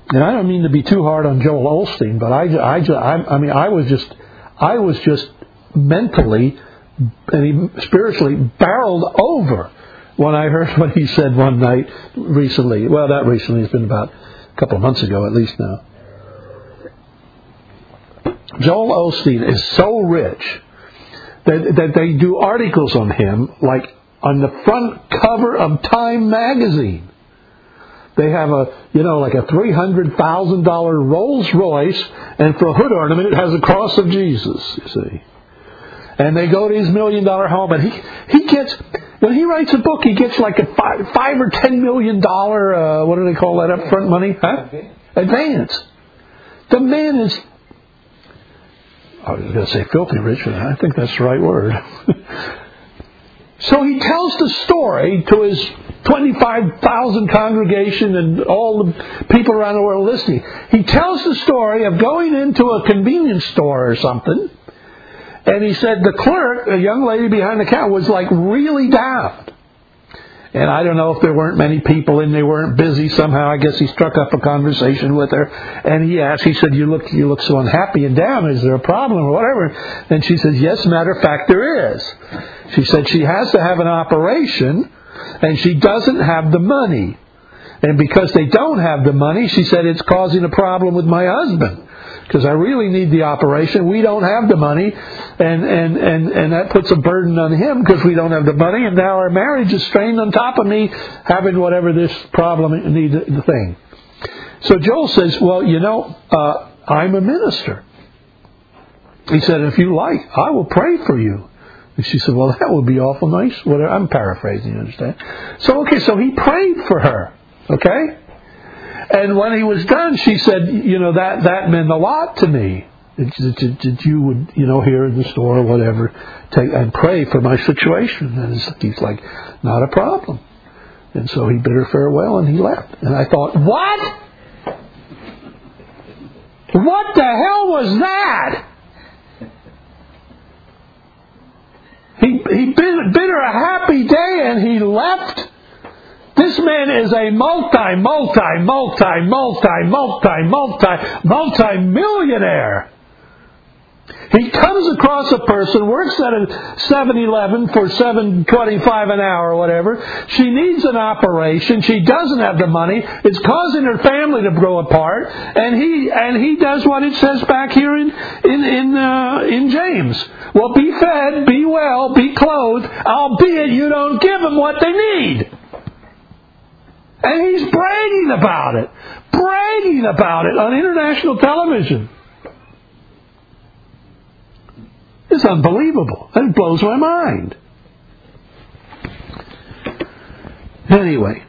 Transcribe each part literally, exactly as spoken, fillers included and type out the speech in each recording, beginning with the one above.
and I don't mean to be too hard on Joel Osteen, but I, I, I, I mean, I was just, I was just mentally and spiritually barreled over when I heard what he said one night recently. Well, not recently, it's been about a couple of months ago at least now. Joel Osteen is so rich that, that they do articles on him, like on the front cover of Time magazine. They have a, you know, like a three hundred thousand dollars Rolls Royce, and for a hood ornament it has a cross of Jesus, you see. And they go to his million dollar home, and he he gets, when he writes a book, he gets like a five, five or ten million dollar, uh, what do they call that, upfront money? Huh? Advance. The man is, I was going to say filthy rich, but I think that's the right word. So he tells the story to his twenty-five thousand congregation and all the people around the world listening. He tells the story of going into a convenience store or something, and he said the clerk, a young lady behind the counter, was like really down. And I don't know if there weren't many people and they weren't busy somehow. I guess he struck up a conversation with her, and he asked, he said, you look you look so unhappy and down. Is there a problem or whatever? And she said, yes, matter of fact, there is. She said she has to have an operation, and she doesn't have the money. And because they don't have the money, she said, it's causing a problem with my husband. Because I really need the operation. We don't have the money. And, and, and, and that puts a burden on him because we don't have the money. And now our marriage is strained on top of me having whatever this problem needs the thing. So Joel says, well, you know, uh, I'm a minister. He said, if you like, I will pray for you. And she said, well, that would be awful nice. Whatever. I'm paraphrasing, you understand? So, okay, so he prayed for her. Okay? And when he was done, she said, you know, that, that meant a lot to me. That you would, you know, here in the store or whatever, take and pray for my situation. And he's like, not a problem. And so he bid her farewell and he left. And I thought, what? What the hell was that? He, he bid, bid her a happy day and he left. This man is a multi, multi, multi, multi, multi, multi, multi-millionaire. He comes across a person, works at a seven eleven for seven twenty-five an hour or whatever. She needs an operation. She doesn't have the money. It's causing her family to grow apart. And he and he does what it says back here in in in, uh, in James. Well, be fed, be well, be clothed, albeit you don't give them what they need. And he's bragging about it. Bragging about it on international television. It's unbelievable. It blows my mind. Anyway.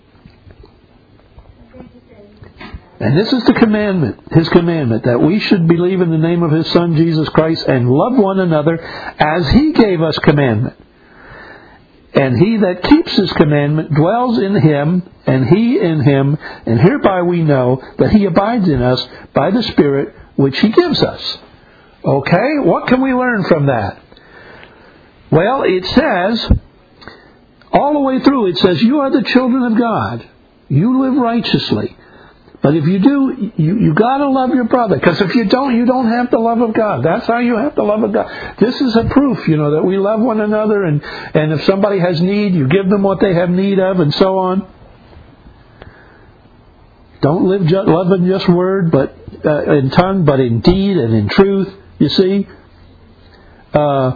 And this is the commandment, His commandment, that we should believe in the name of His Son, Jesus Christ, and love one another as He gave us commandment. And he that keeps His commandment dwells in Him, and He in him, and hereby we know that He abides in us by the Spirit which He gives us. Okay, what can we learn from that? Well, it says, all the way through, it says, you are the children of God. You live righteously. But if you do, you, you got to love your brother. Because if you don't, you don't have the love of God. That's how you have the love of God. This is a proof, you know, that we love one another. And, and if somebody has need, you give them what they have need of, and so on. Don't live just, love in just word, but uh, in tongue, but in deed and in truth. You see? Uh,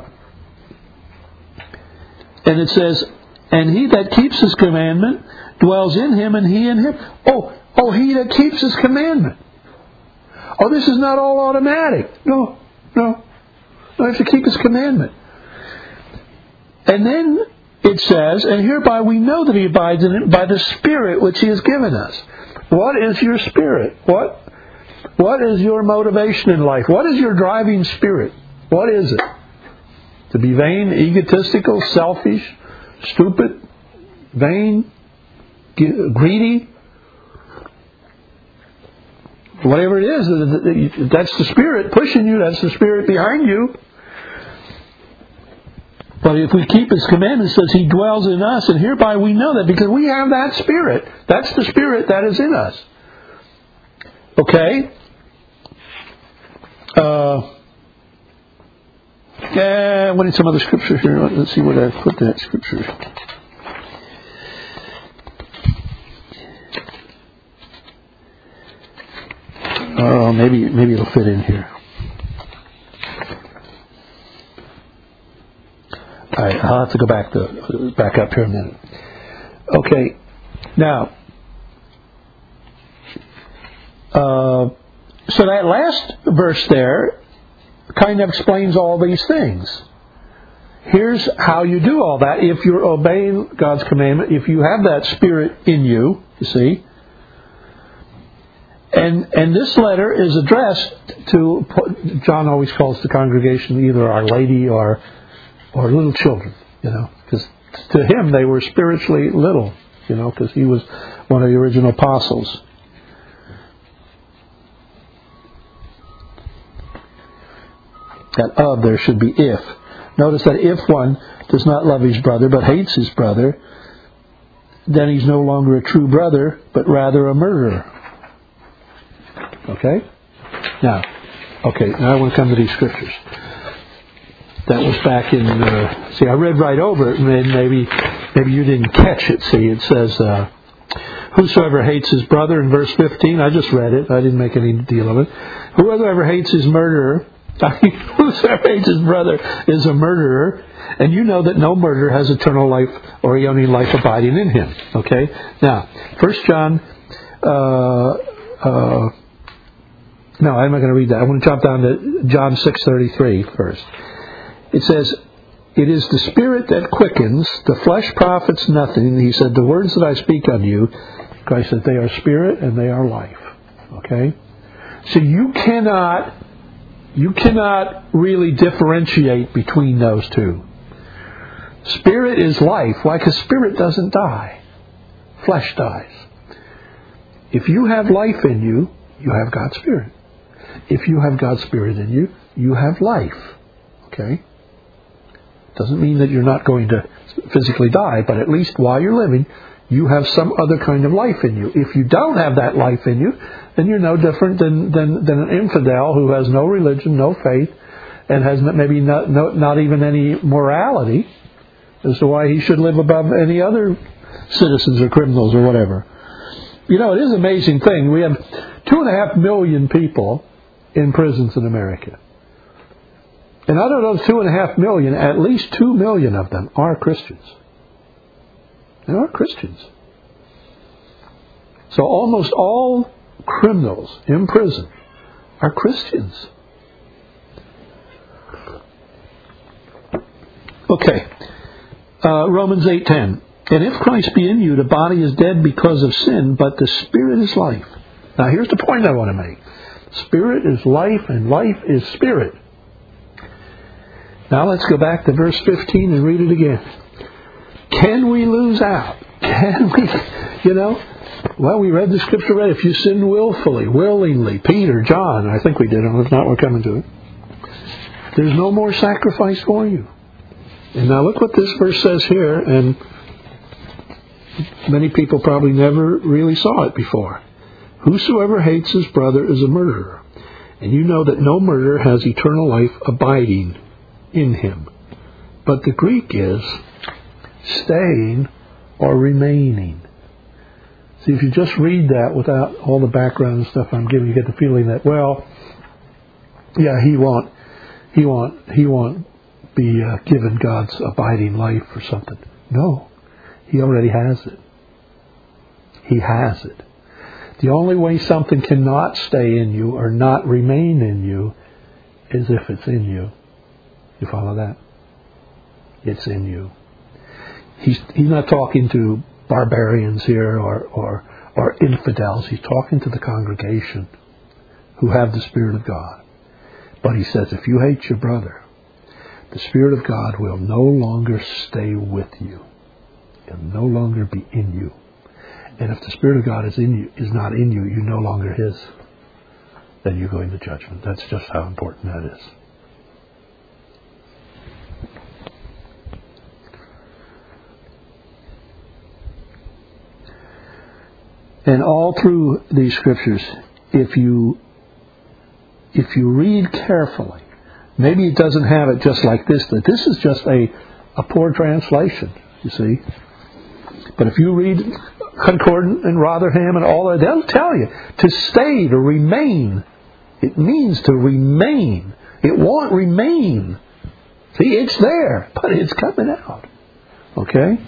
and it says, and he that keeps His commandment dwells in Him, and He in him. Oh, Oh, he that keeps His commandment. Oh, this is not all automatic. No, no. I have to keep His commandment. And then it says, and hereby we know that He abides in it by the Spirit which He has given us. What is your spirit? What, what is your motivation in life? What is your driving spirit? What is it? To be vain, egotistical, selfish, stupid, vain, greedy? Whatever it is, that's the Spirit pushing you. That's the Spirit behind you. But if we keep His commandments, it says He dwells in us, and hereby we know that because we have that Spirit. That's the Spirit that is in us. Okay? Uh, yeah, I wanted some other scripture here. Let's see where I put that scripture. Oh, maybe maybe it'll fit in here. All right, I'll have to go back to back up here a minute. Okay, now, uh, so that last verse there kind of explains all these things. Here's how you do all that if you're obeying God's commandment, if you have that Spirit in you, you see. And and this letter is addressed to, John always calls the congregation either Our Lady or or little children, you know, because to him they were spiritually little, you know, because he was one of the original apostles. That of there should be if. Notice that if one does not love his brother but hates his brother, then he's no longer a true brother, but rather a murderer. Okay? Now, okay, now I want to come to these scriptures. That was back in, uh, see, I read right over it, and maybe maybe you didn't catch it. See, it says, uh, whosoever hates his brother in verse fifteen, I just read it, I didn't make any deal of it. Whoever hates his murderer, whosoever hates his brother is a murderer, and you know that no murderer has eternal life or any life abiding in him. Okay? Now, First John, uh, uh, no, I'm not going to read that. I want to jump down to John six thirty-three first. It says, it is the Spirit that quickens, the flesh profits nothing. And he said, the words that I speak unto you, Christ said, they are spirit and they are life. Okay? So you cannot, you cannot really differentiate between those two. Spirit is life. Why? Because spirit doesn't die. Flesh dies. If you have life in you, you have God's Spirit. If you have God's Spirit in you, you have life. Okay? Doesn't mean that you're not going to physically die, but at least while you're living, you have some other kind of life in you. If you don't have that life in you, then you're no different than, than, than an infidel who has no religion, no faith, and has maybe not, no, not even any morality as to why he should live above any other citizens or criminals or whatever. You know, it is an amazing thing. We have two and a half million people in prisons in America. And out of those two and a half million, at least two million of them are Christians. They are Christians. So almost all criminals in prison are Christians. Okay. Uh, Romans eight ten. And if Christ be in you, the body is dead because of sin, but the Spirit is life. Now here's the point I want to make. Spirit is life, and life is spirit. Now let's go back to verse fifteen and read it again. Can we lose out? Can we, you know? Well, we read the scripture right. If you sin willfully, willingly, Peter, John, I think we did, and if not, we're coming to it. There's no more sacrifice for you. And now look what this verse says here, and many people probably never really saw it before. Whosoever hates his brother is a murderer, and you know that no murderer has eternal life abiding in him. But the Greek is staying or remaining. See, if you just read that without all the background and stuff I'm giving, you get the feeling that, well, yeah, he won't, he won't, he won't be uh, given God's abiding life or something. No, he already has it. He has it. The only way something cannot stay in you or not remain in you is if it's in you. You follow that? It's in you. He's he's not talking to barbarians here or, or, or infidels. He's talking to the congregation who have the Spirit of God. But he says, if you hate your brother, the Spirit of God will no longer stay with you. It will no longer be in you. And if the Spirit of God is in you, is not in you, you're no longer His. Then you go into judgment. That's just how important that is. And all through these scriptures, if you if you read carefully, maybe it doesn't have it just like this, that this is just a, a poor translation, you see. But if you read Concordant and Rotherham and all that, they'll tell you to stay, to remain. It means to remain. It won't remain. See, it's there, but it's coming out. Okay?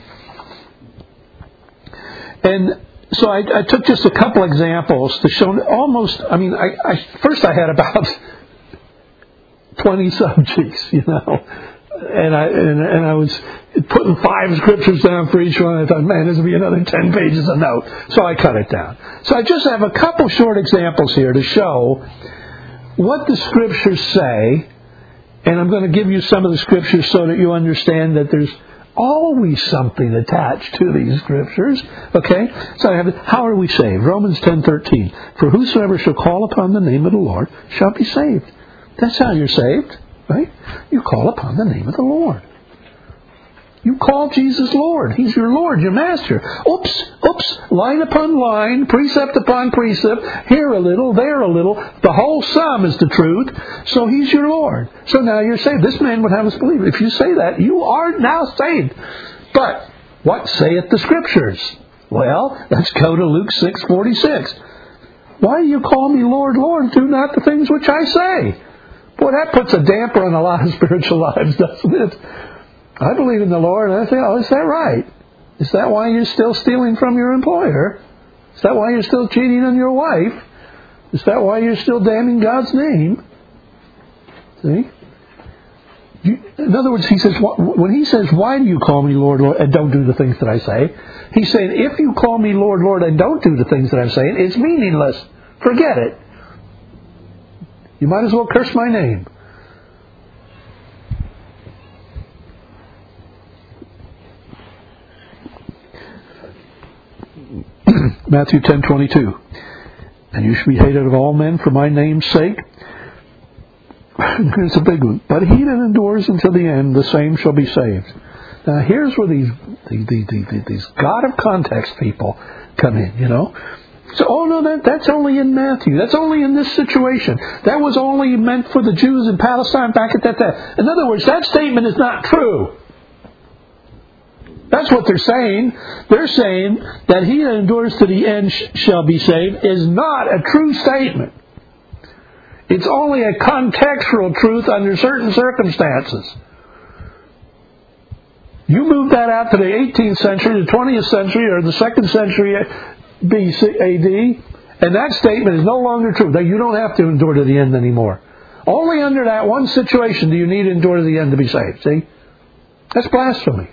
And so I, I took just a couple examples to show almost, I mean, I, I first I had about twenty subjects, you know. And I and, and I was putting five scriptures down for each one. I thought, man, this will be another ten pages of note. So I cut it down. So I just have a couple short examples here to show what the scriptures say. And I'm going to give you some of the scriptures so that you understand that there's always something attached to these scriptures. Okay? So I have, how are we saved? Romans ten thirteen. For whosoever shall call upon the name of the Lord shall be saved. That's how you're saved. Right? You call upon the name of the Lord. You call Jesus Lord. He's your Lord, your Master. Oops, oops, line upon line, precept upon precept, here a little, there a little. The whole sum is the truth. So He's your Lord. So now you're saved. This man would have us believe. If you say that, you are now saved. But what saith the Scriptures? Well, let's go to Luke six forty-six. Why do you call me Lord, Lord? Do not the things which I say. Boy, that puts a damper on a lot of spiritual lives, doesn't it? I believe in the Lord, and I say, oh, is that right? Is that why you're still stealing from your employer? Is that why you're still cheating on your wife? Is that why you're still damning God's name? See? You, in other words, he says, when he says, why do you call me Lord, Lord, and don't do the things that I say? He's saying, if you call me Lord, Lord, and don't do the things that I'm saying, it's meaningless. Forget it. You might as well curse my name. Matthew ten twenty-two. And you shall be hated of all men for my name's sake. Here's a big one. But he that endures until the end, the same shall be saved. Now here's where these these, these, these God of context people come in, you know. So, oh no, that, that's only in Matthew. That's only in this situation. That was only meant for the Jews in Palestine back at that time. In other words, that statement is not true. That's what they're saying. They're saying that he that endures to the end sh- shall be saved is not a true statement. It's only a contextual truth under certain circumstances. You move that out to the eighteenth century, the twentieth century, or the second century B C A D, and that statement is no longer true. That you don't have to endure to the end anymore. Only under that one situation do you need to endure to the end to be saved. See? That's blasphemy.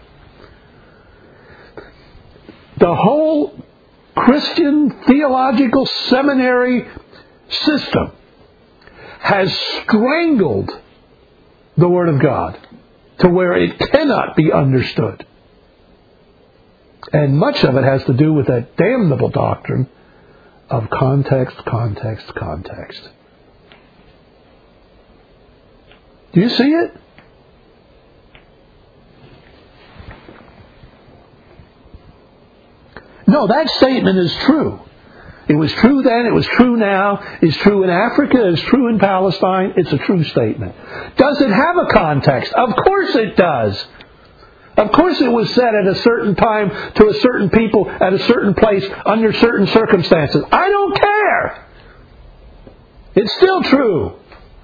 The whole Christian theological seminary system has strangled the Word of God to where it cannot be understood. And much of it has to do with that damnable doctrine of context, context, context. Do you see it? No, that statement is true. It was true then, it was true now, it's true in Africa, it's true in Palestine, it's a true statement. Does it have a context? Of course it does. Of course it was said at a certain time to a certain people at a certain place under certain circumstances. I don't care. It's still true.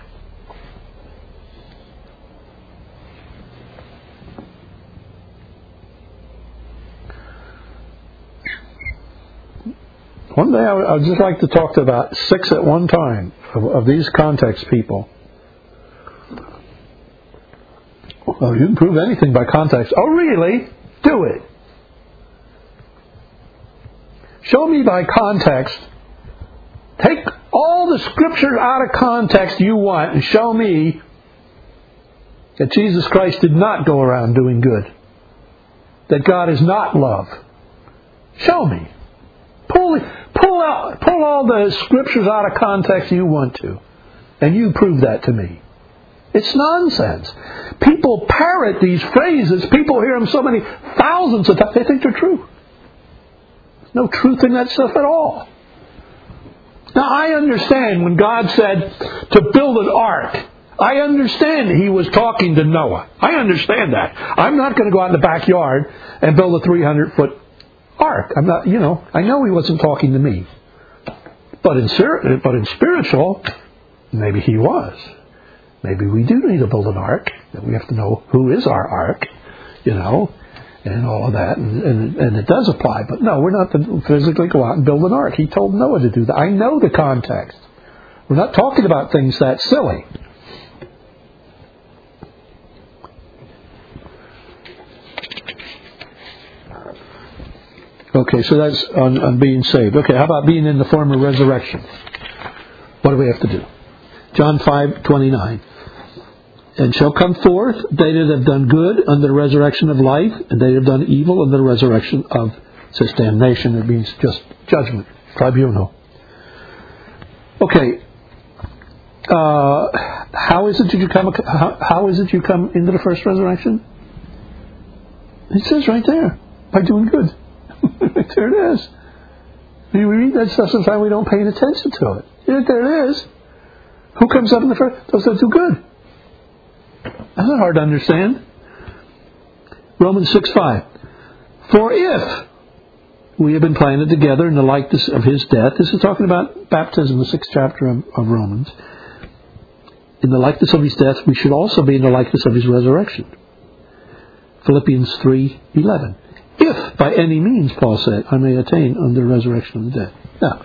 One day I would just like to talk to about six at one time of, of these context people. Well, you can prove anything by context. Oh, really? Do it. Show me by context. Take all the scriptures out of context you want and show me that Jesus Christ did not go around doing good. That God is not love. Show me. Pull, pull out, pull all the scriptures out of context you want to. And you prove that to me. It's nonsense. People parrot these phrases. People hear them so many thousands of times. They think they're true. There's no truth in that stuff at all. Now, I understand when God said to build an ark, I understand He was talking to Noah. I understand that. I'm not going to go out in the backyard and build a three hundred foot ark. I'm not, you know, I know He wasn't talking to me. But in, but in spiritual, maybe He was. Maybe we do need to build an ark. That we have to know who is our ark, you know, and all of that. And, and, and it does apply. But no, we're not to physically go out and build an ark. He told Noah to do that. I know the context. We're not talking about things that silly. Okay, so that's on, on being saved. Okay, how about being in the form of resurrection? What do we have to do? John five twenty-nine. And shall come forth they that have done good under the resurrection of life, and they that have done evil under the resurrection of, says damnation. It means just judgment, tribunal. Okay, uh, how is it that you come? How, how is it you come into the first resurrection? It says right there, by doing good. There it is. We read that stuff sometimes we don't pay attention to it. There it is. Who comes up in the first? Those that do good. That's not hard to understand. Romans six five. For if we have been planted together in the likeness of His death, this is talking about baptism, the sixth chapter of, of Romans. In the likeness of His death, we should also be in the likeness of His resurrection. Philippians three eleven. If by any means, Paul said, I may attain unto the resurrection of the dead. Now,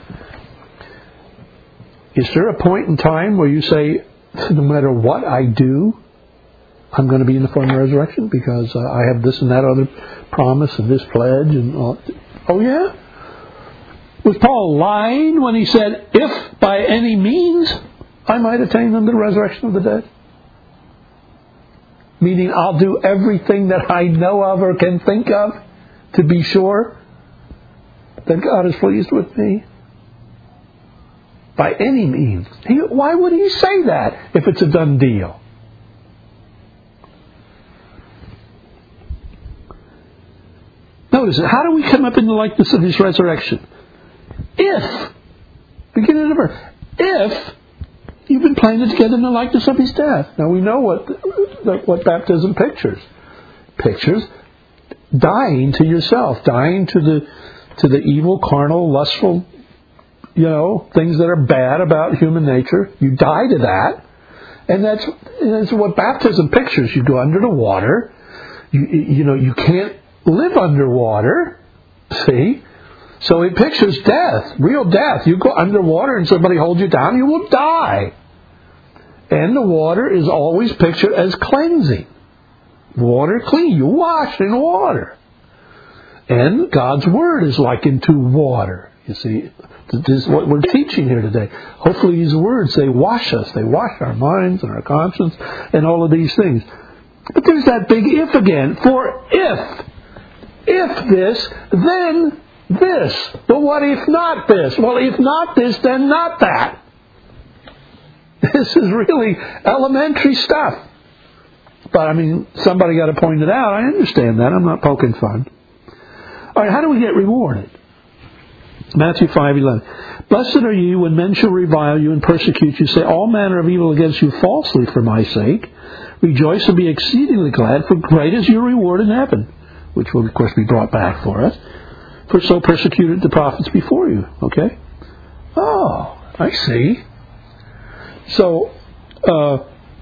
is there a point in time where you say, no matter what I do, I'm going to be in the form of resurrection because uh, I have this and that other promise and this pledge and all? Oh yeah? Was Paul lying when he said, if by any means I might attain unto the resurrection of the dead? Meaning I'll do everything that I know of or can think of to be sure that God is pleased with me? By any means. He, why would he say that if it's a done deal? Notice it. How do we come up in the likeness of His resurrection? If, beginning of the verse, if you've been planted together in the likeness of His death. Now we know what what baptism pictures. Pictures dying to yourself, dying to the to the evil, carnal, lustful, you know, things that are bad about human nature. You die to that, and that's that's what baptism pictures. You go under the water. You you know you can't live underwater. See, so it pictures death, real death. You go underwater and somebody holds you down, you will die. And the water is always pictured as cleansing. Water clean. You wash in water. And God's Word is likened to water. You see, this is what we're teaching here today. Hopefully these words, they wash us. They wash our minds and our conscience and all of these things. But there's that big if again. For if, if this, then this. But what if not this? Well, if not this, then not that. This is really elementary stuff. But, I mean, somebody got to point it out. I understand that. I'm not poking fun. All right, how do we get rewarded? Matthew five eleven. Blessed are you when men shall revile you and persecute you, say all manner of evil against you falsely for my sake. Rejoice and be exceedingly glad, for great is your reward in heaven, which will, of course, be brought back for us. For so persecuted the prophets before you. Okay? Oh, I see. So, uh,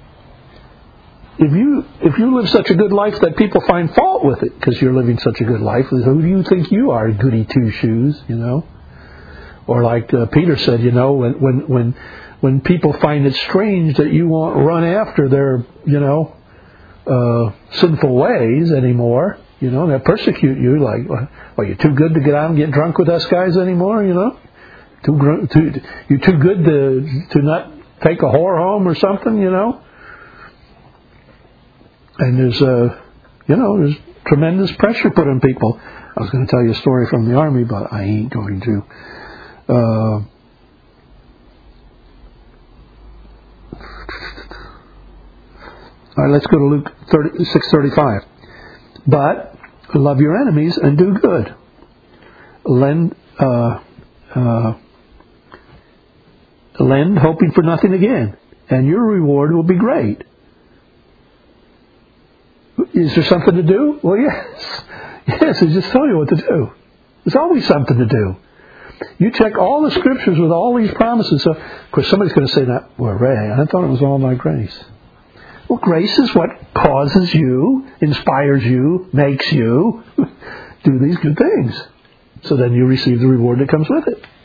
if you if you live such a good life that people find fault with it because you're living such a good life, who do you think you are, goody two shoes? You know, or like uh, Peter said, you know, when when when when people find it strange that you won't run after their you know uh, sinful ways anymore, you know, they persecute you. Like, are you too good to get out and get drunk with us guys anymore? You know, too too you're too good to to not take a whore home or something, you know. And there's, uh, you know, there's tremendous pressure put on people. I was going to tell you a story from the Army, but I ain't going to. Uh, all right, let's go to Luke six thirty-five. But love your enemies and do good. Lend, uh, uh, lend hoping for nothing again, and your reward will be great. Is there something to do? Well, yes. Yes, I just told you what to do. There's always something to do. You check all the scriptures with all these promises. So, of course, somebody's going to say that, well, Ray, I thought it was all by grace. Well, grace is what causes you, inspires you, makes you do these good things. So then you receive the reward that comes with it.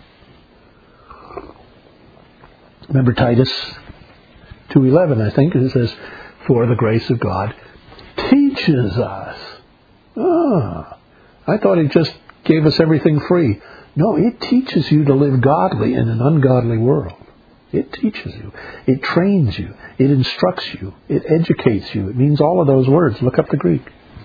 Remember Titus two eleven, I think, it says, for the grace of God teaches us. Ah, I thought He just gave us everything free. No, it teaches you to live godly in an ungodly world. It teaches you. It trains you. It instructs you. It educates you. It means all of those words. Look up the Greek.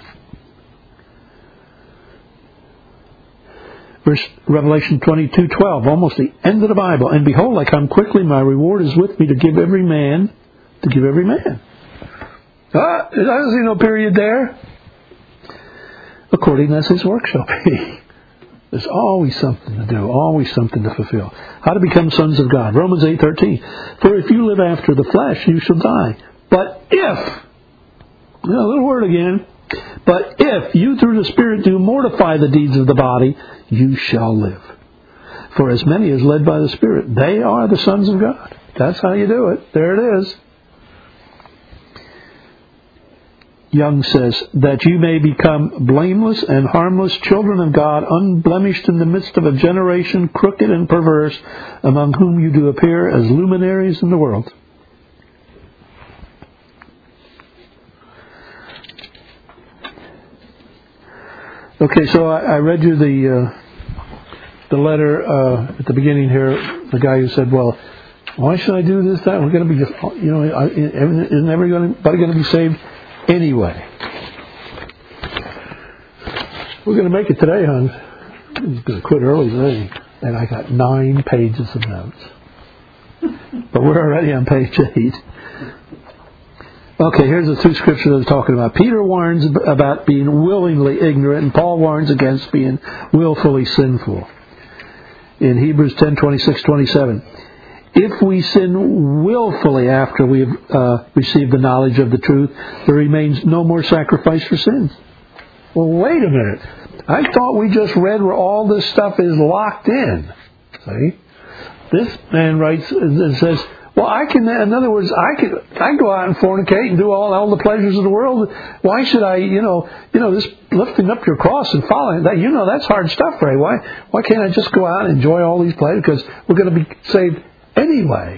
Verse Revelation twenty-two twelve, almost the end of the Bible. And behold, I come quickly, my reward is with me to give every man, to give every man. Ah, I don't see no period there. According as his work shall be. There's always something to do, always something to fulfill. How to become sons of God. Romans eight thirteen. For if you live after the flesh, you shall die. But if, a little word again, but if you through the Spirit do mortify the deeds of the body, you shall live. For as many as led by the Spirit, they are the sons of God. That's how you do it. There it is. Young says, that you may become blameless and harmless children of God, unblemished in the midst of a generation crooked and perverse, among whom you do appear as luminaries in the world. Okay, so I, I read you the uh, the letter uh, at the beginning here. The guy who said, "Well, why should I do this? That we're going to be, you know, isn't everybody going to be saved anyway? We're going to make it today, hon. I'm going to quit early today, and I got nine pages of notes, but we're already on page eight." Okay, here's the two scriptures I was talking about. Peter warns about being willingly ignorant, and Paul warns against being willfully sinful. In Hebrews ten twenty-six twenty-seven, if we sin willfully after we have uh, received the knowledge of the truth, there remains no more sacrifice for sins. Well, wait a minute. I thought we just read where all this stuff is locked in. See? This man writes and says, well, I can, in other words, I can, I can go out and fornicate and do all, all the pleasures of the world. Why should I, you know, you know, this lifting up your cross and following that, you know, that's hard stuff, Ray. Why, why can't I just go out and enjoy all these pleasures? Because we're going to be saved anyway.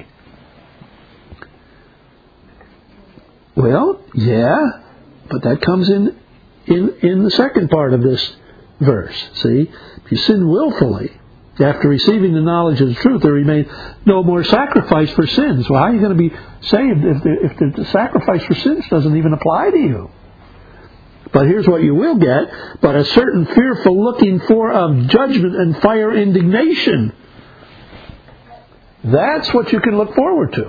Well, yeah, but that comes in, in, in the second part of this verse. See, if you sin willfully, after receiving the knowledge of the truth, there remains no more sacrifice for sins. Well, how are you going to be saved if the, if the sacrifice for sins doesn't even apply to you? But here's what you will get. But a certain fearful looking for of judgment and fire indignation. That's what you can look forward to.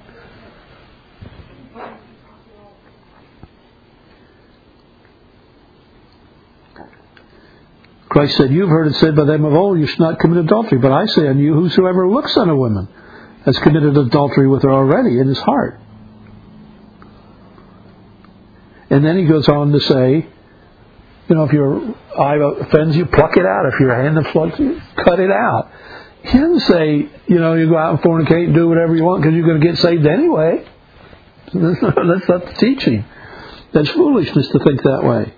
Christ said, you've heard it said by them of old, you should not commit adultery. But I say unto you, whosoever looks on a woman has committed adultery with her already in his heart. And then he goes on to say, you know, if your eye offends you, pluck it out. If your hand offends you, cut it out. He doesn't say, you know, you go out and fornicate and do whatever you want because you're going to get saved anyway. That's not, that's not the teaching. That's foolishness to think that way.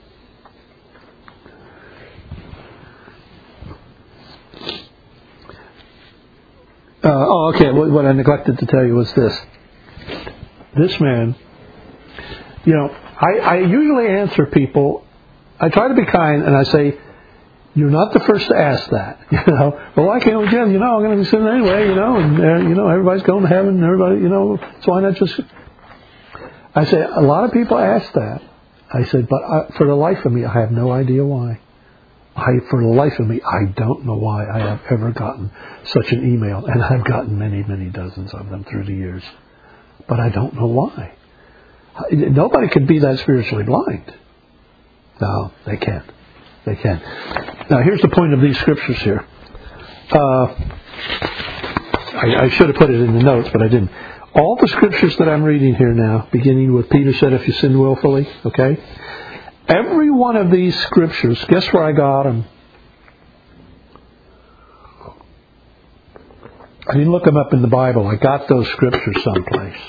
Uh, oh, okay. What, what I neglected to tell you was this. This man, you know, I, I usually answer people. I try to be kind, and I say, "You're not the first to ask that." You know, well, why can't we just, you know, I'm going to be sinning anyway, you know, and uh, you know, everybody's going to heaven, and everybody, you know, so why not just? I say a lot of people ask that. I said, but I, for the life of me, I have no idea why. I, for the life of me, I don't know why I have ever gotten such an email. And I've gotten many, many dozens of them through the years. But I don't know why. Nobody can be that spiritually blind. No, they can't. They can't. Now, here's the point of these scriptures here. Uh, I, I should have put it in the notes, but I didn't. All the scriptures that I'm reading here now, beginning with Peter said, if you sin willfully, okay? Every one of these scriptures, guess where I got them? I didn't look them up in the Bible. I got those scriptures someplace.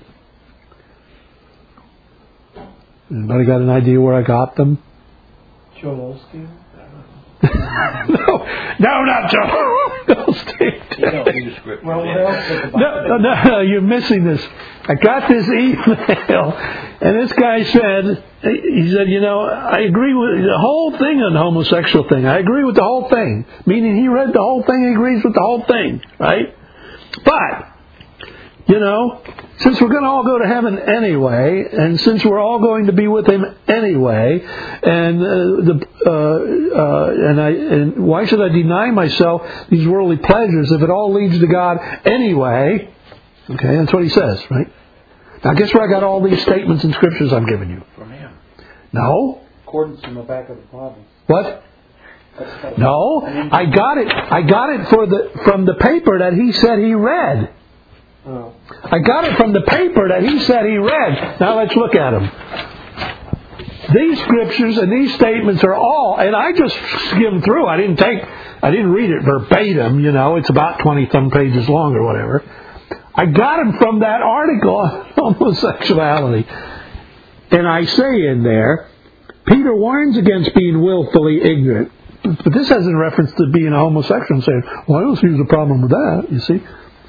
Anybody got an idea where I got them? Joel Osteen? no, no, not Joel Osteen. You don't need a script. Well, what else? No, no, no, you're missing this. I got this email, and this guy said, he said, you know, I agree with the whole thing on the homosexual thing. I agree with the whole thing. Meaning he read the whole thing, he agrees with the whole thing, right? But, you know, since we're going to all go to heaven anyway, and since we're all going to be with Him anyway, and uh, the uh, uh, and I and why should I deny myself these worldly pleasures if it all leads to God anyway? Okay, that's what he says, right? Now, guess where I got all these statements and scriptures I'm giving you? From him. No. Accordance from the back of the Bible. What? No, I got it. I got it for the from the paper that he said he read. Oh. I got it from the paper that he said he read. Now let's look at them. These scriptures and these statements are all, and I just skimmed through. I didn't take, I didn't read it verbatim. You know, it's about twenty some pages long or whatever. I got them from that article on homosexuality, and I say in there, Peter warns against being willfully ignorant. But this has in reference to being a homosexual and saying, well, I don't see the problem with that, you see.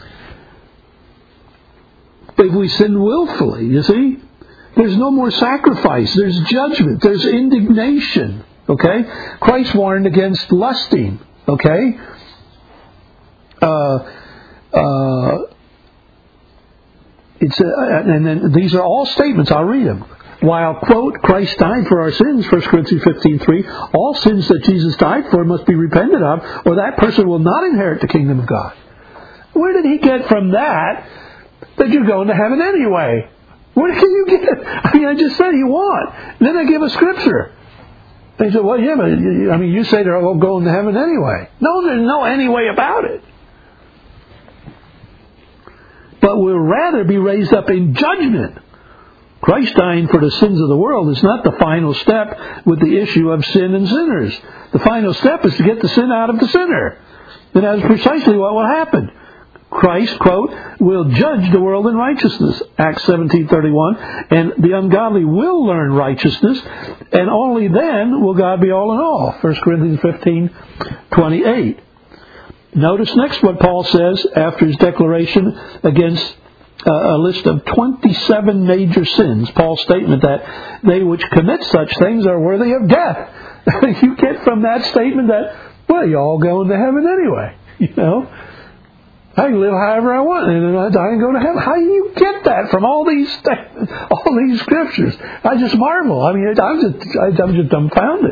If we sin willfully, you see, there's no more sacrifice. There's judgment. There's indignation. Okay? Christ warned against lusting. Okay? Uh, uh, it's a, and then these are all statements. I'll read them. While, quote, Christ died for our sins, First Corinthians fifteen three, all sins that Jesus died for must be repented of, or that person will not inherit the kingdom of God. Where did he get from that that you're going to heaven anyway? Where can you get it? I mean, I just said you want. Then I give a scripture. And he said, well, yeah, but I mean, you say they're all going to heaven anyway. No, there's no anyway about it. But we'll rather be raised up in judgment. Christ dying for the sins of the world is not the final step with the issue of sin and sinners. The final step is to get the sin out of the sinner. And that's precisely what will happen. Christ, quote, will judge the world in righteousness, Acts seventeen thirty-one, and the ungodly will learn righteousness, and only then will God be all in all, First Corinthians fifteen twenty-eight. Notice next what Paul says after his declaration against uh, a list of twenty-seven major sins. Paul's statement that they which commit such things are worthy of death. You get from that statement that, well, you're all going to heaven anyway, you know. I can live however I want, and I die and go to heaven. How do you get that from all these all these scriptures? I just marvel. I mean, I'm just I'm just dumbfounded.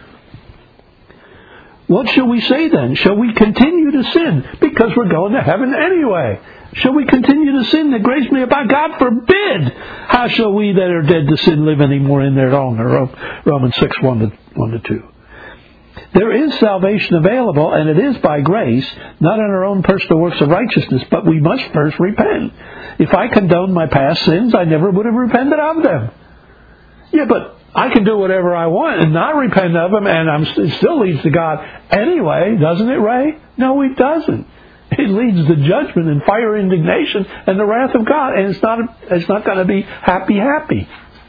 What shall we say then? Shall we continue to sin because we're going to heaven anyway? Shall we continue to sin that grace may abound? God forbid! How shall we that are dead to sin live any more in their own? Romans six one to two. There is salvation available, and it is by grace, not in our own personal works of righteousness, but we must first repent. If I condoned my past sins, I never would have repented of them. Yeah, but I can do whatever I want and not repent of them, and I'm, it still leads to God anyway, doesn't it, Ray? No, it doesn't. It leads to judgment and fire, indignation, and the wrath of God, and it's not, it's not going to be happy, happy.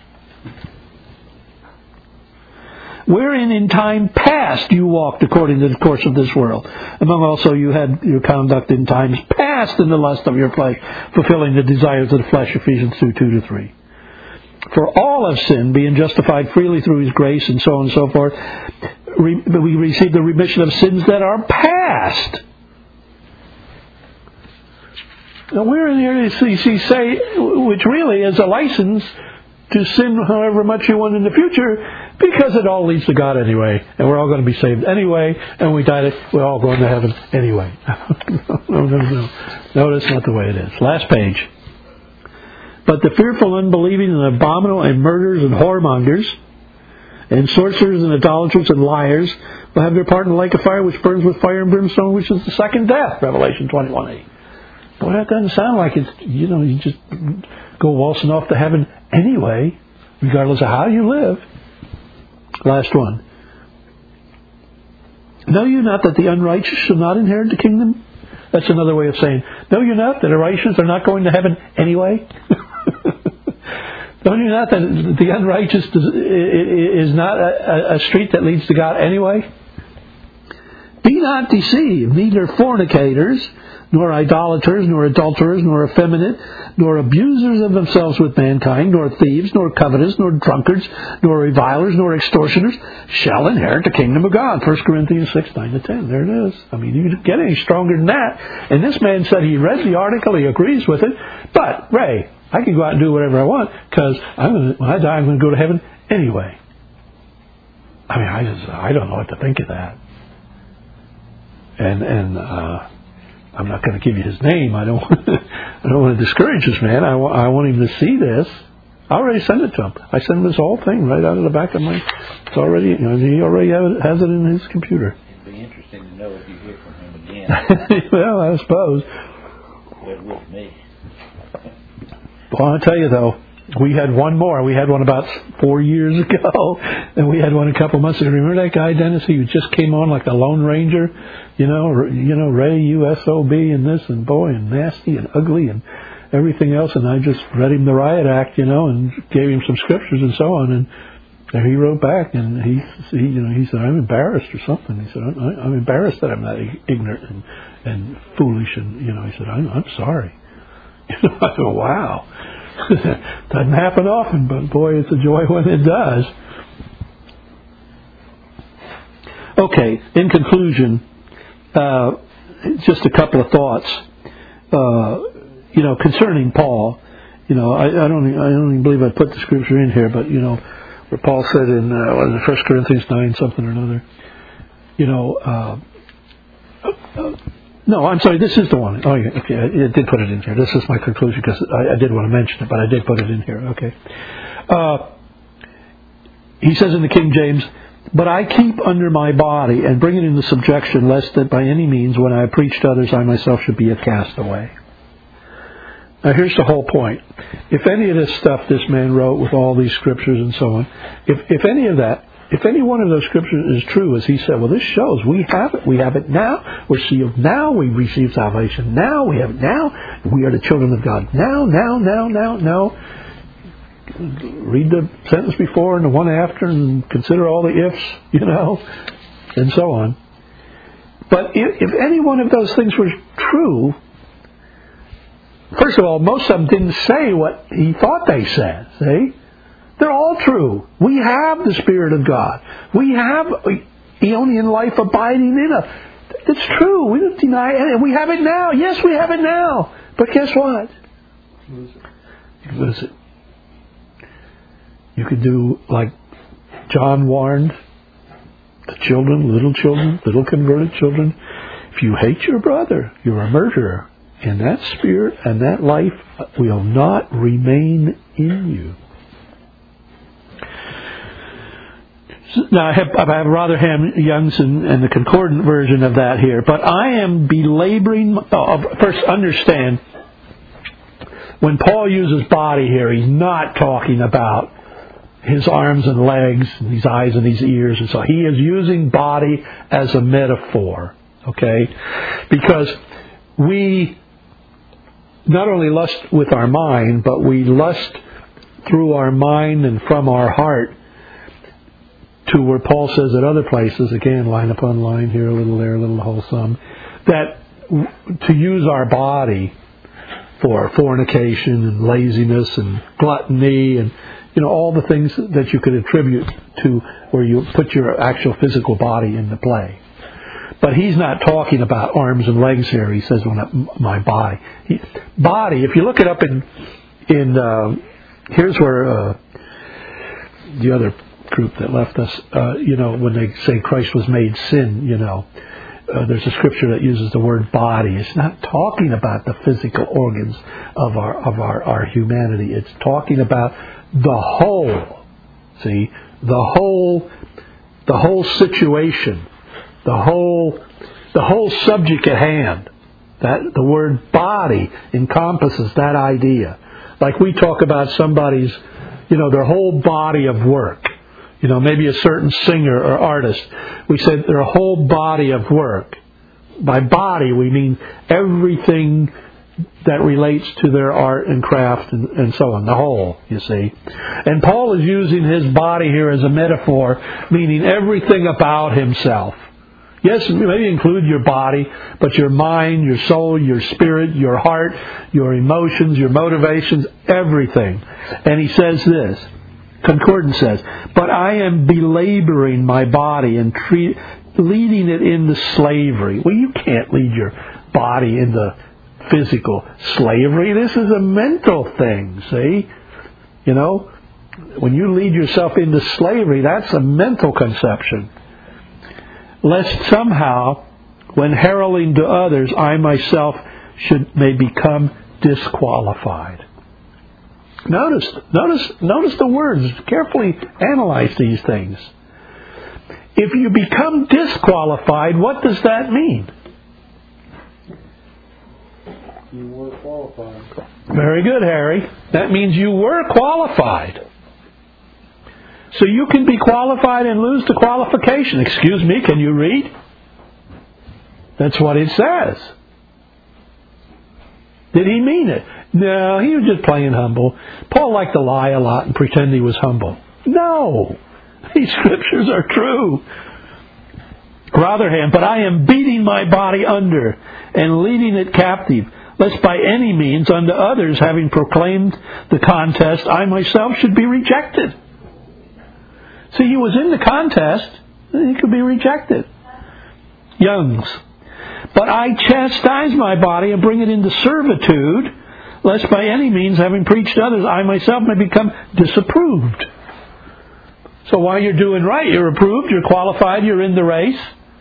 Wherein in time past you walked according to the course of this world. Among also you had your conduct in times past in the lust of your flesh, fulfilling the desires of the flesh, Ephesians two, two to three. For all have sinned, being justified freely through His grace, and so on and so forth. We receive the remission of sins that are past. Now where in here does He say, which really is a license to sin however much you want in the future, because it all leads to God anyway, and we're all going to be saved anyway, and we die, we're all going to heaven anyway. no, no, no. No, that's not the way it is. Last page. But the fearful, unbelieving, and abominable, and murderers, and whoremongers, and sorcerers, and idolaters, and liars will have their part in the lake of fire, which burns with fire and brimstone, which is the second death, Revelation twenty-one eight. Boy, that doesn't sound like it's, you know, you just go waltzing off to heaven anyway, regardless of how you live. Last one. Know you not that the unrighteous shall not inherit the kingdom? That's another way of saying, know you not that the righteous are not going to heaven anyway? Know you not that the unrighteous is not a street that leads to God anyway? Be not deceived, neither fornicators, nor idolaters, nor adulterers, nor effeminate, nor abusers of themselves with mankind, nor thieves, nor covetous, nor drunkards, nor revilers, nor extortioners, shall inherit the kingdom of God. First Corinthians six, nine to ten. There it is. I mean, you can get any stronger than that. And this man said he read the article, he agrees with it, but, Ray, I can go out and do whatever I want, because when I die, I'm going to go to heaven anyway. I mean, I just, I don't know what to think of that. And, and, uh, I'm not going to give you his name. I don't. I don't want to discourage this man. I want. I want him to see this. I already sent it to him. I sent him this whole thing right out of the back of my. It's already. You know, he already has it in his computer. It'd be interesting to know if you hear from him again. Well, I suppose. It would me. Well, I'll tell you though, we had one more. We had one about four years ago, and we had one a couple months ago. Remember that guy, Dennis? He just came on like a Lone Ranger. You know, you know, Ray, U S O B, and this, and boy, and nasty, and ugly, and everything else. And I just read him the Riot Act, you know, and gave him some scriptures and so on. And there he wrote back, and he, he, you know, he said, "I'm embarrassed," or something. He said, "I'm, I'm embarrassed that I'm not ignorant and, and foolish," and you know, he said, "I'm, I'm sorry." You know, I go, wow, doesn't happen often, but boy, it's a joy when it does. Okay, in conclusion. Uh, just a couple of thoughts, uh, you know, concerning Paul. You know, I, I don't, I don't even believe I put the scripture in here, but you know, where Paul said in uh, what is it, First Corinthians nine something or another. You know, uh, uh, no, I'm sorry, this is the one. Oh, yeah, okay, I, I did put it in here. This is my conclusion because I, I did want to mention it, but I did put it in here. Okay. Uh, he says in the King James. But I keep under my body and bring it into subjection, lest that by any means, when I preach to others, I myself should be a castaway. Now here's the whole point. If any of this stuff this man wrote with all these scriptures and so on, if, if any of that, if any one of those scriptures is true, as he said, well, this shows we have it. We have it now. We're sealed now. We receive salvation now. We have it now. We are the children of God now, now, now, now, now. Read the sentence before and the one after and consider all the ifs, you know, and so on. But if, if any one of those things were true, first of all, most of them didn't say what he thought they said, see? They're all true. We have the Spirit of God. We have Aeonian life abiding in us. It's true. We don't deny it. We have it now. Yes, we have it now. But guess what? Lose it. You lose it. You could do like John warned the children, little children, little converted children. If you hate your brother, you're a murderer. And that spirit and that life will not remain in you. Now, I have, I have Rotherham Young's and, and the concordant version of that here. But I am belaboring... Uh, first, understand, when Paul uses body here, he's not talking about his arms and legs, and these eyes and these ears, and so he is using body as a metaphor, okay? Because we not only lust with our mind, but we lust through our mind and from our heart to where Paul says at other places, again, line upon line, here a little, there a little, whole sum, that to use our body for fornication and laziness and gluttony and you know, all the things that you could attribute to where you put your actual physical body into play. But he's not talking about arms and legs here. He says, "When well, my body." He, body, if you look it up in, in uh, here's where uh, the other group that left us, uh, you know, when they say Christ was made sin, you know, uh, there's a scripture that uses the word body. It's not talking about the physical organs of our of our, our humanity. It's talking about the whole, see, the whole, the whole situation, the whole, the whole subject at hand. That the word body encompasses that idea. Like we talk about somebody's, you know, their whole body of work. You know, maybe a certain singer or artist. We said their whole body of work. By body, we mean everything that relates to their art and craft and, and so on, the whole, you see. And Paul is using his body here as a metaphor, meaning everything about himself. Yes, maybe include your body, but your mind, your soul, your spirit, your heart, your emotions, your motivations, everything. And he says this, Concordance says, but I am belaboring my body and treat, leading it into slavery. Well, you can't lead your body into physical slavery. This is a mental thing, see? You know, when you lead yourself into slavery, that's a mental conception. Lest somehow, when heralding to others, I myself should may become disqualified. Notice, notice, notice the words. Carefully analyze these things. If you become disqualified, what does that mean? You were qualified. Very good, Harry. That means you were qualified. So you can be qualified and lose the qualification. Excuse me, can you read? That's what it says. Did he mean it? No, he was just playing humble. Paul liked to lie a lot and pretend he was humble. No, these scriptures are true. Rotherham, but I am beating my body under and leading it captive, lest by any means unto others, having proclaimed the contest, I myself should be rejected. See, he was in the contest, he could be rejected. Young's, but I chastise my body and bring it into servitude, lest by any means, having preached to others, I myself may become disapproved. So while you're doing right, you're approved, you're qualified, you're in the race.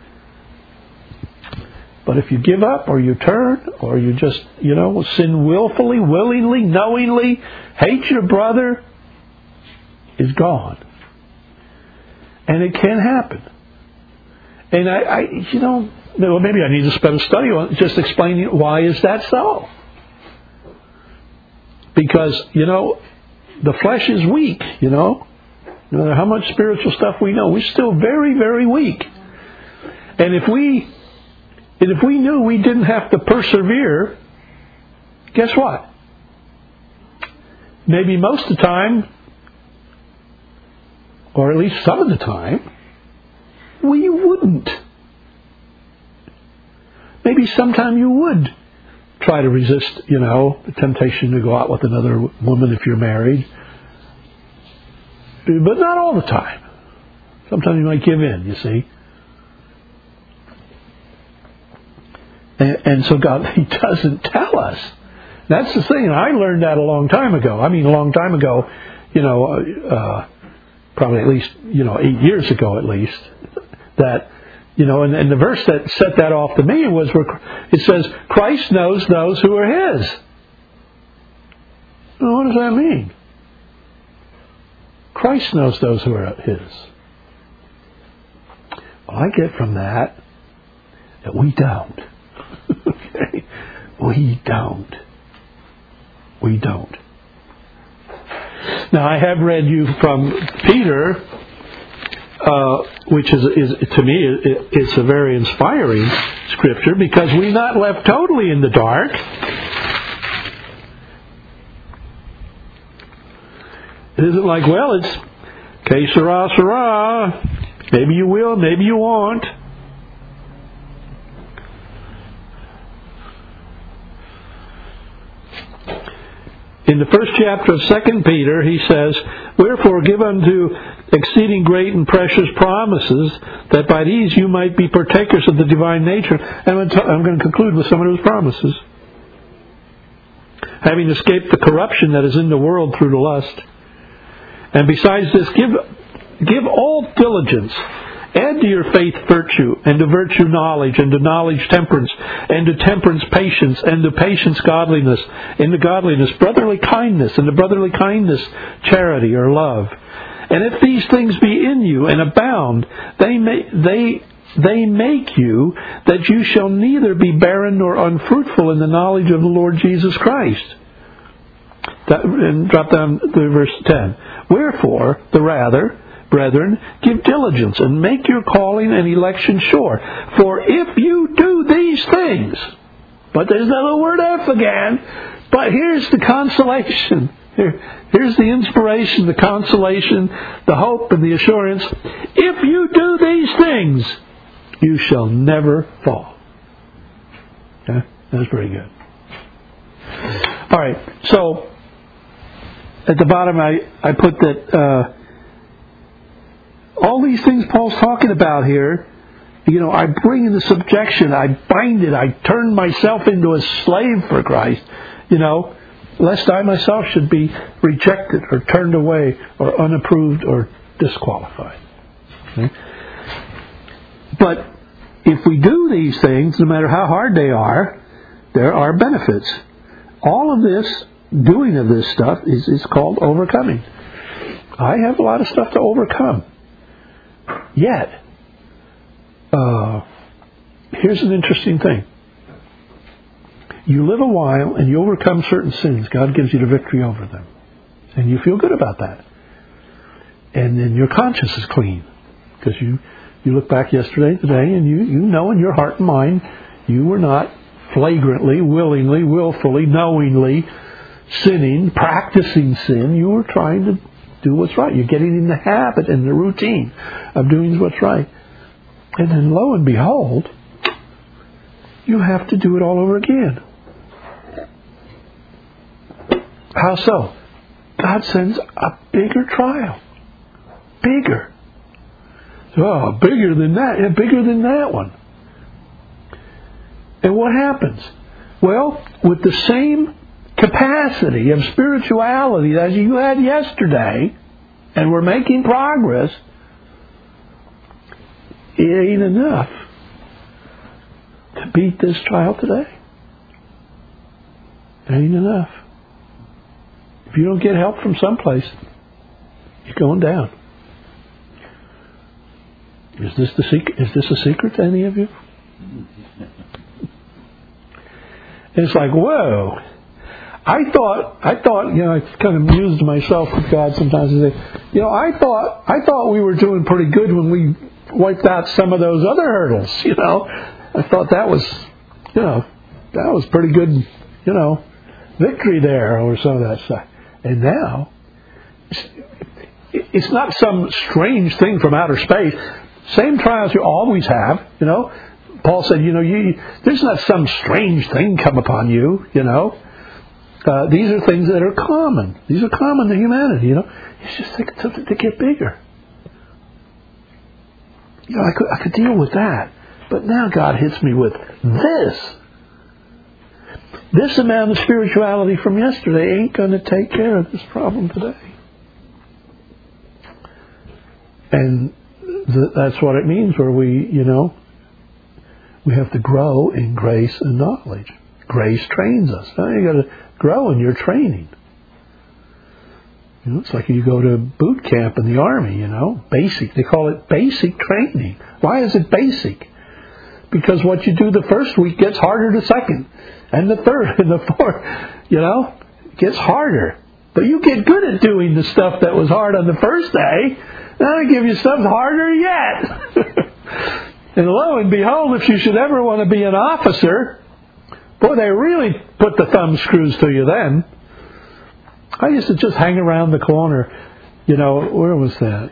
But if you give up, or you turn, or you just, you know, sin willfully, willingly, knowingly, hate your brother, is gone. And it can happen. And I, I, you know, well, maybe I need to spend a study on just explaining why is that so. Because, you know, the flesh is weak, you know. No matter how much spiritual stuff we know, we're still very, very weak. And if we, and if we knew we didn't have to persevere, guess what? Maybe most of the time, or at least some of the time, we wouldn't. Maybe sometime you would try to resist, you know, the temptation to go out with another woman if you're married. But not all the time. Sometimes you might give in, you see. And, and so God, He doesn't tell us. That's the thing. I learned that a long time ago. I mean, a long time ago, you know, uh, probably at least, you know, eight years ago at least, that, you know, and, and the verse that set that off to me was where it says, Christ knows those who are His. Well, what does that mean? Christ knows those who are His. Well, I get from that that we don't. Okay? We don't. We don't. Now, I have read you from Peter, uh, which is, is to me, it, it's a very inspiring scripture, because we're not left totally in the dark. It isn't like, well, it's que sera, sera. Maybe you will, maybe you won't. In the first chapter of Second Peter, he says, wherefore give unto exceeding great and precious promises, that by these you might be partakers of the divine nature. And I'm going to conclude with some of those promises. Having escaped the corruption that is in the world through the lust. And besides this, give give all diligence. Add to your faith virtue, and to virtue knowledge, and to knowledge temperance, and to temperance patience, and to patience godliness, and to godliness brotherly kindness, and to brotherly kindness charity or love. And if these things be in you and abound, they may they they make you, that you shall neither be barren nor unfruitful in the knowledge of the Lord Jesus Christ. That, and drop down to verse ten. Wherefore, the rather, brethren, give diligence, and make your calling and election sure. For if you do these things, but there's another word if again, but here's the consolation. Here, here's the inspiration, the consolation, the hope, and the assurance. If you do these things, you shall never fall. Okay? That's pretty good. All right, so at the bottom I, I put that uh, all these things Paul's talking about here, you know, I bring into subjection, I bind it, I turn myself into a slave for Christ, you know, lest I myself should be rejected or turned away or unapproved or disqualified. Okay? But if we do these things, no matter how hard they are, there are benefits. All of this, doing of this stuff, is, is called overcoming. I have a lot of stuff to overcome. Yet, uh, here's an interesting thing. You live a while and you overcome certain sins. God gives you the victory over them. And you feel good about that. And then your conscience is clean. Because you, you look back yesterday, today, and you, you know in your heart and mind you were not flagrantly, willingly, willfully, knowingly sinning, practicing sin. You were trying to do what's right. You're getting in the habit and the routine of doing what's right. And then lo and behold, you have to do it all over again. How so? God sends a bigger trial. Bigger. Oh, bigger than that. Yeah, bigger than that one. And what happens? Well, with the same capacity of spirituality as you had yesterday, and we're making progress, it ain't enough to beat this trial today. It ain't enough. If you don't get help from someplace, you're going down. Is this the secret? Is this a secret to any of you? It's like, whoa. I thought, I thought, you know, I kind of amused myself with God sometimes and say, you know, I thought, I thought we were doing pretty good when we wiped out some of those other hurdles, you know. I thought that was, you know, that was pretty good, you know, victory there over some of that stuff. And now, it's, it's not some strange thing from outer space. Same trials you always have, you know. Paul said, you know, you, there's not some strange thing come upon you, you know. Uh, these are things that are common. These are common to humanity, you know. It's just like something to get bigger. You know, I could, I could deal with that. But now God hits me with this. This amount of spirituality from yesterday ain't going to take care of this problem today. And th- that's what it means where we, you know, we have to grow in grace and knowledge. Grace trains us. Now you got to grow in your training. You know, it's like you go to boot camp in the Army, you know, basic. They call it basic training. Why is it basic? Because what you do the first week gets harder the second. And the third and the fourth, you know, gets harder. But you get good at doing the stuff that was hard on the first day. Now I give you stuff harder yet. And lo and behold, if you should ever want to be an officer, boy, they really put the thumb screws to you then. I used to just hang around the corner. You know, where was that?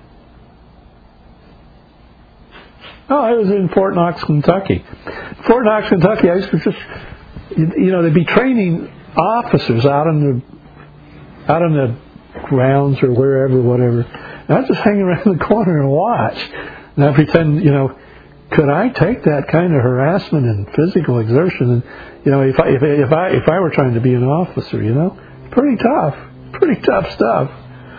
Oh, I was in Fort Knox, Kentucky. Fort Knox, Kentucky, I used to just, you know, they'd be training officers out on the, out on the grounds or wherever, whatever. And I'd just hang around the corner and watch. And I'd pretend, you know, could I take that kind of harassment and physical exertion? And, you know, if I, if, if I, if I were trying to be an officer, you know, pretty tough, pretty tough stuff.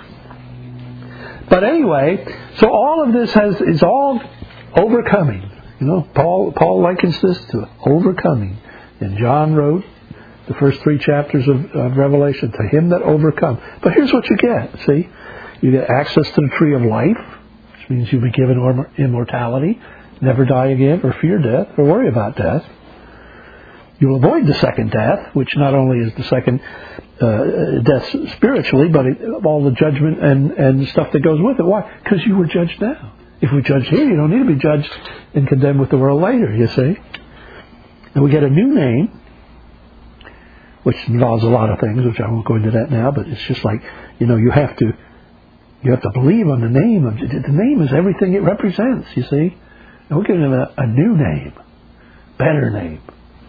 But anyway, so all of this has, is all overcoming. You know, Paul, Paul likens this to overcoming. And John wrote the first three chapters of, of Revelation, to him that overcome. But here's what you get, see? You get access to the tree of life, which means you'll be given immortality. never die again or fear death or worry about death. You'll avoid the second death, which not only is the second uh, death spiritually, but it, all the judgment and, and stuff that goes with it. Why? Because you were judged now. If we judge here, you don't need to be judged and condemned with the world later, you see. And we get a new name, which involves a lot of things, which I won't go into that now, but it's just like, you know, you have to you have to believe on the name. Of, the name is everything it represents, you see. And we're giving it a, a new name, better name.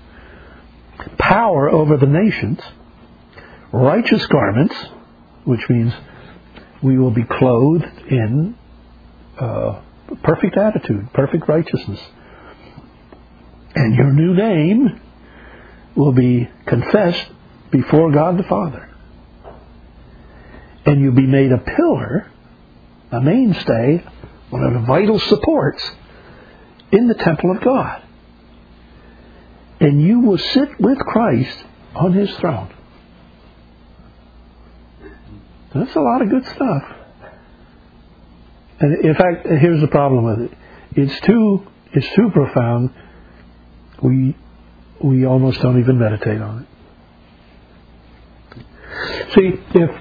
Power over the nations, righteous garments, which means we will be clothed in uh, perfect attitude, perfect righteousness. And your new name will be confessed before God the Father. And you'll be made a pillar, a mainstay, one of the vital supports in the temple of God. And you will sit with Christ on His throne. That's a lot of good stuff. And in fact, here's the problem with it. It's too, it's too profound. We, we almost don't even meditate on it. See, if,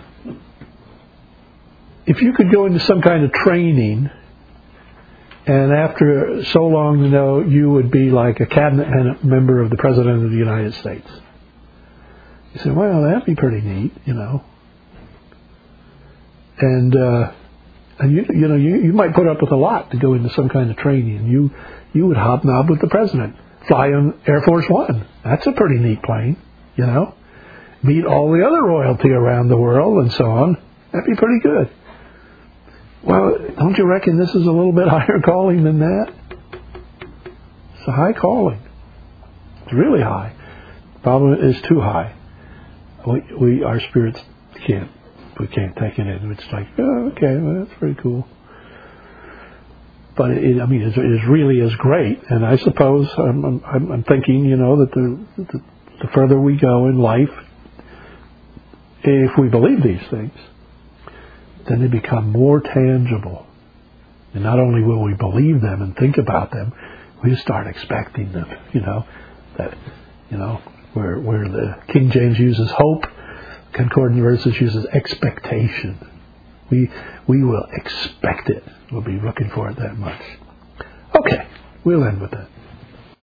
if you could go into some kind of training, and after so long, you know, you would be like a cabinet member of the President of the United States. You say, well, that'd be pretty neat, you know. And, uh, and you, you know, you, you might put up with a lot to go into some kind of training. And you, you would hobnob with the President. Fly on Air Force One. That's a pretty neat plane, you know. Meet all the other royalty around the world and so on. That'd be pretty good. Well, don't you reckon this is a little bit higher calling than that? It's a high calling. It's really high. The problem is too high. We, we our spirits can't. We can't take it in. It's like, oh, okay, well, that's pretty cool. But it, I mean, it is really is great. And I suppose I'm, I'm, I'm thinking, you know, that the, the the further we go in life, if we believe these things, then they become more tangible. And not only will we believe them and think about them, we start expecting them. You know, that you know where where the King James uses hope, Concordant Verses uses expectation. We we will expect it. We'll be looking for it that much. Okay, we'll end with that.